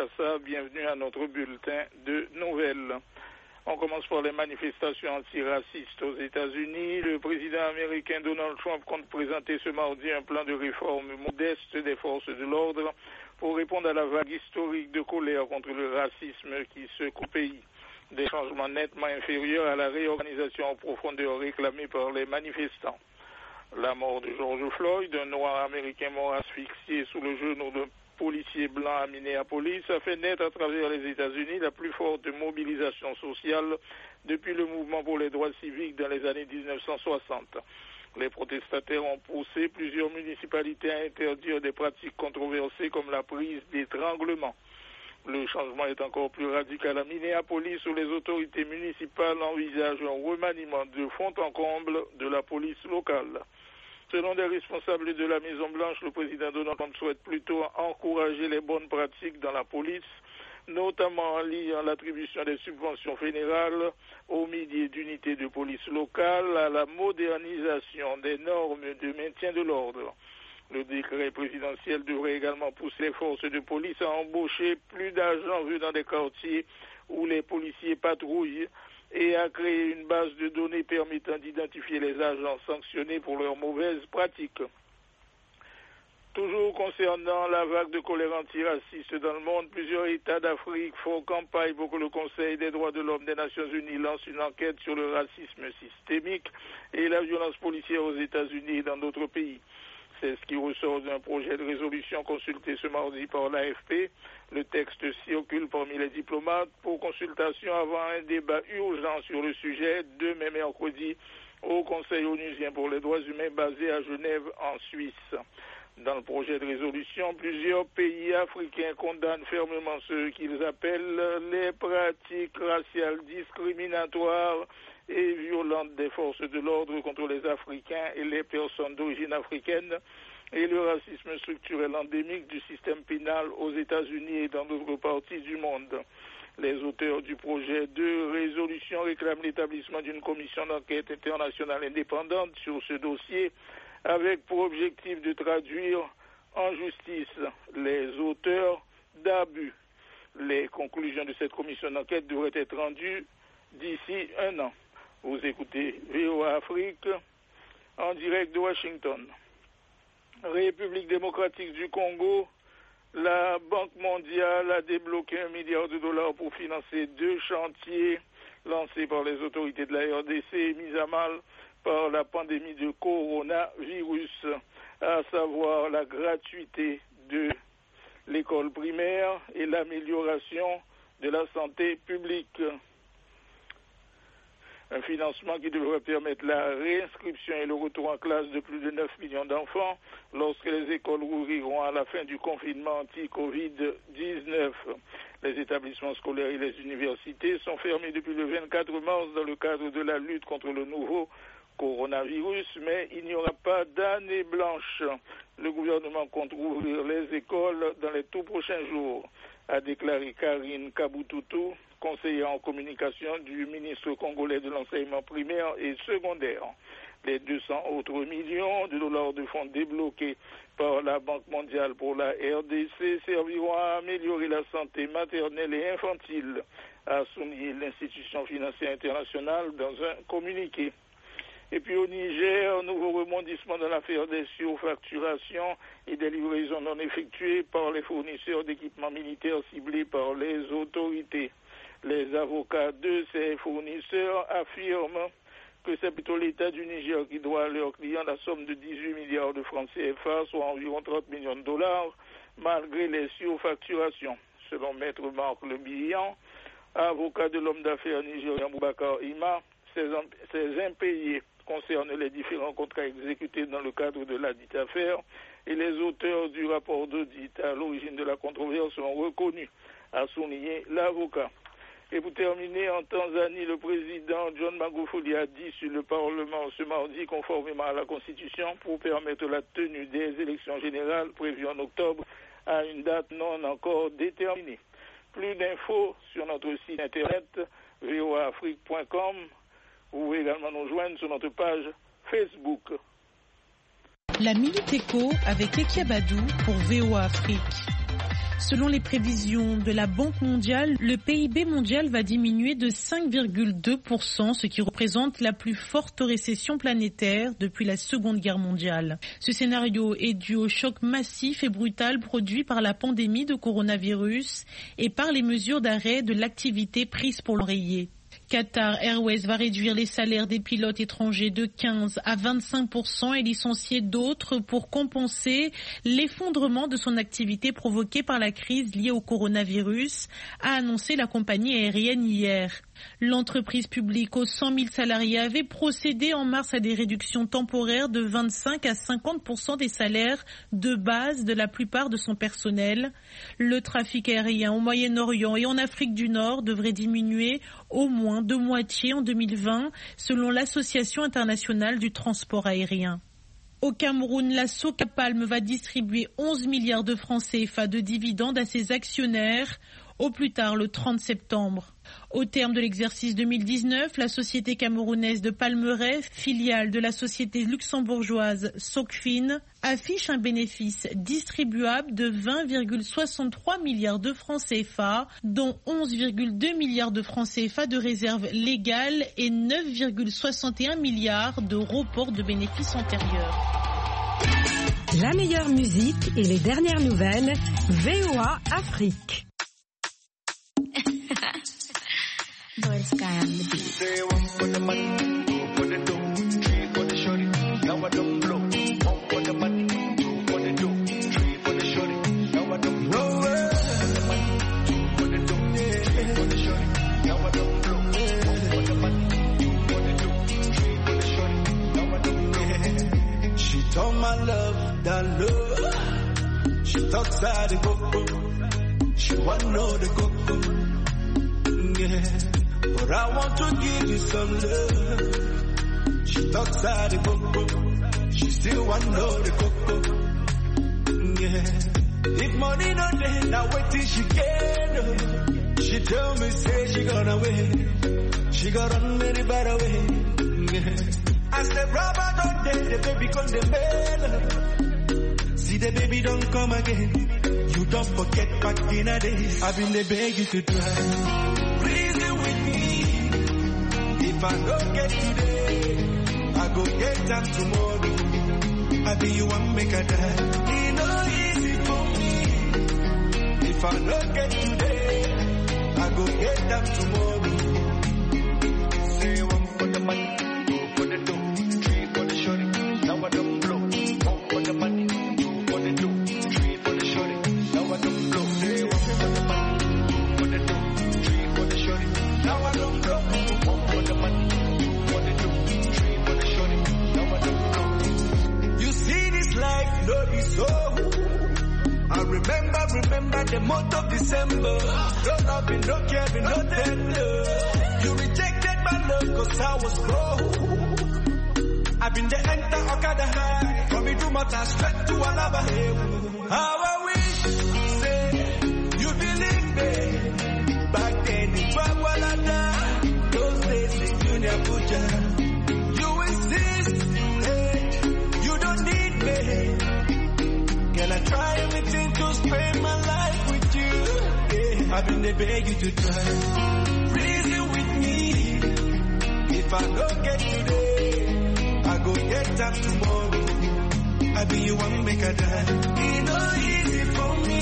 Kinshasa. Bienvenue à notre bulletin de nouvelles. On commence par les manifestations antiracistes aux États-Unis. Le président américain Donald Trump compte présenter ce mardi un plan de réforme modeste des forces de l'ordre pour répondre à la vague historique de colère contre le racisme qui secoue le pays. Des changements nettement inférieurs à la réorganisation en profondeur réclamée par les manifestants. La mort de George Floyd, un noir américain mort asphyxié sous le genou d'un policier blanc à Minneapolis, a fait naître à travers les États-Unis la plus forte mobilisation sociale depuis le mouvement pour les droits civiques dans les années 1960. Les protestataires ont poussé plusieurs municipalités à interdire des pratiques controversées comme la prise d'étranglement. Le changement est encore plus radical à Minneapolis où les autorités municipales envisagent un remaniement de fond en comble de la police locale. Selon des responsables de la Maison-Blanche, le président Donald Trump souhaite plutôt encourager les bonnes pratiques dans la police, notamment en liant l'attribution des subventions fédérales aux milliers d'unités de police locales à la modernisation des normes de maintien de l'ordre. Le décret présidentiel devrait également pousser les forces de police à embaucher plus d'agents venant des quartiers où les policiers patrouillent et à créer une base de données permettant d'identifier les agents sanctionnés pour leurs mauvaises pratiques. Toujours concernant la vague de colère antiraciste dans le monde, plusieurs États d'Afrique font campagne pour que le Conseil des droits de l'homme des Nations Unies lance une enquête sur le racisme systémique et la violence policière aux États-Unis et dans d'autres pays. C'est ce qui ressort d'un projet de résolution consulté ce mardi par l'AFP. Le texte circule parmi les diplomates pour consultation avant un débat urgent sur le sujet demain mercredi au Conseil onusien pour les droits humains basé à Genève en Suisse. Dans le projet de résolution, plusieurs pays africains condamnent fermement ce qu'ils appellent les pratiques raciales discriminatoires et violentes des forces de l'ordre contre les Africains et les personnes d'origine africaine et le racisme structurel endémique du système pénal aux États-Unis et dans d'autres parties du monde. Les auteurs du projet de résolution réclament l'établissement d'une commission d'enquête internationale indépendante sur ce dossier avec pour objectif de traduire en justice les auteurs d'abus. Les conclusions de cette commission d'enquête devraient être rendues d'ici un an. Vous écoutez VOA Afrique en direct de Washington. République démocratique du Congo, la Banque mondiale a débloqué $1 milliard pour financer 2 chantiers lancés par les autorités de la RDC et mis à mal par la pandémie de coronavirus, à savoir la gratuité de l'école primaire et l'amélioration de la santé publique. Un financement qui devrait permettre la réinscription et le retour en classe de plus de 9 millions d'enfants lorsque les écoles rouvriront à la fin du confinement anti-Covid-19. Les établissements scolaires et les universités sont fermés depuis le 24 mars dans le cadre de la lutte contre le nouveau coronavirus, mais il n'y aura pas d'année blanche. Le gouvernement compte rouvrir les écoles dans les tout prochains jours, a déclaré Karine Kaboutoutou, conseillère en communication du ministre congolais de l'enseignement primaire et secondaire. Les 200 autres millions de dollars de fonds débloqués par la Banque mondiale pour la RDC serviront à améliorer la santé maternelle et infantile, a souligné l'institution financière internationale dans un communiqué. Et puis au Niger, nouveau rebondissement dans l'affaire des surfacturations et des livraisons non effectuées par les fournisseurs d'équipements militaires ciblés par les autorités. Les avocats de ces fournisseurs affirment que c'est plutôt l'État du Niger qui doit à leurs clients la somme de 18 milliards de francs CFA, soit environ 30 millions de dollars, malgré les surfacturations. Selon Maître Marc Le Bihan, avocat de l'homme d'affaires nigérien Boubacar Ima, ces impayés concernent les différents contrats exécutés dans le cadre de la dite affaire et les auteurs du rapport d'audit à l'origine de la controverse sont reconnus, a souligné l'avocat. Et pour terminer, en Tanzanie, le président John Magufuli a dit sur le Parlement ce mardi, conformément à la Constitution, pour permettre la tenue des élections générales prévues en octobre à une date non encore déterminée. Plus d'infos sur notre site internet voaafrique.com. Vous pouvez également nous joindre sur notre page Facebook. La Minute Éco avec Ekiabadou pour VOA Afrique. Selon les prévisions de la Banque mondiale, le PIB mondial va diminuer de 5,2%, ce qui représente la plus forte récession planétaire depuis la Seconde Guerre mondiale. Ce scénario est dû au choc massif et brutal produit par la pandémie de coronavirus et par les mesures d'arrêt de l'activité prises pour l'enrayer. Qatar Airways va réduire les salaires des pilotes étrangers de 15 à 25% et licencier d'autres pour compenser l'effondrement de son activité provoquée par la crise liée au coronavirus, a annoncé la compagnie aérienne hier. L'entreprise publique aux 100 000 salariés avait procédé en mars à des réductions temporaires de 25 à 50% des salaires de base de la plupart de son personnel. Le trafic aérien au Moyen-Orient et en Afrique du Nord devrait diminuer au moins de moitié en 2020, selon l'Association internationale du transport aérien. Au Cameroun, la Socapalm va distribuer 11 milliards de francs CFA de dividendes à ses actionnaires, au plus tard le 30 septembre. Au terme de l'exercice 2019, la société camerounaise de Palmeraie, filiale de la société luxembourgeoise Socfin, affiche un bénéfice distribuable de 20,63 milliards de francs CFA, dont 11,2 milliards de francs CFA de réserves légales et 9,61 milliards de report de bénéfices antérieurs. La meilleure musique et les dernières nouvelles, VOA Afrique. Bird Sky on the beat. Say one for the money, two for the dough, three for the shorty. Now I don't blow. One for the money, two for the dough, three for the shorty. Now I don't blow. One for the money, two for the dough, three for the shorty. Now I don't blow. One for the money, two for the dough, three for the shorty. Now I don't blow. She told my love that love. She talks out the go. She wanna know the go. Yeah. But I want to give you some love. She talks out the coco. She still want to know the coco. Yeah. If money no day, now wait till she get up. She tell me, say she gonna wait. She got run very bad away. Yeah. I said, rubber don't day, the baby come the mail. See the baby don't come again. You don't forget back in the days. I've been the beg you to try. Reason with me. If I don't get today, I go get them tomorrow. I be you one make a die. It no easy for me. If I don't get today, I go get them tomorrow. Say one for the money, two for the dough, three for the shorty. Now I don't blow. One for the money, two for the dough, three for the shorty. Now I don't blow. Say one for the money, two for the dough, three for the shorty. Now I don't blow. One for the money, two for the dough, three for the shorty. Now I don't blow. You see this life, no be so. I remember the month of December. No loving, no caring, no tender. You rejected my love cause I was broke. I've been the enter Okada high. From me to Mata straight to Alaba. How I wish, say, you believe me. Back then in Wagwalada, those days in Junior Abuja. You insist, hey, you don't need me. Girl, I try everything to spend my life with you. Yeah, I've been there beg you to try. Reason with me. If I don't get today, I go get them tomorrow. I be you one make a die. It no easy for me.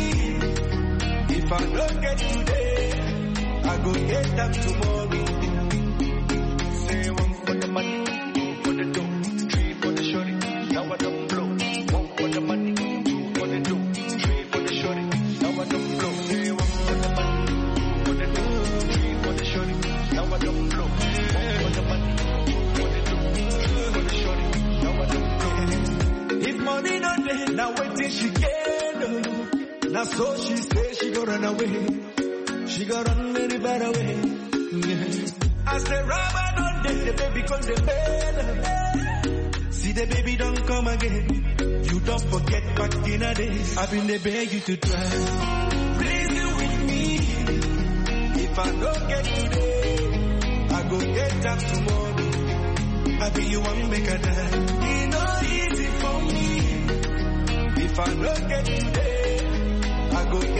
If I don't get today, I go get them tomorrow. Say one for the money, two for the dough, three for the shorty. Now I don't blow. One for the money, two for the dough, three for the shorty. Now I don't blow. Say one for the money, two for the dough, three for the shorty. Now I don't blow. One for the money, two for the dough, three for the shorty. Now I don't blow. If money not there, now wait till she get up. Now so she say she go run away. She got run very bad away. Yeah. I said, rubber don't day, the baby come the bed. See the baby don't come again. You don't forget back in the days. I've been the beg you to try. Reason with me. If I don't get today, I go get them tomorrow. I be you one make a die. It no easy for me. If I don't get today, I go get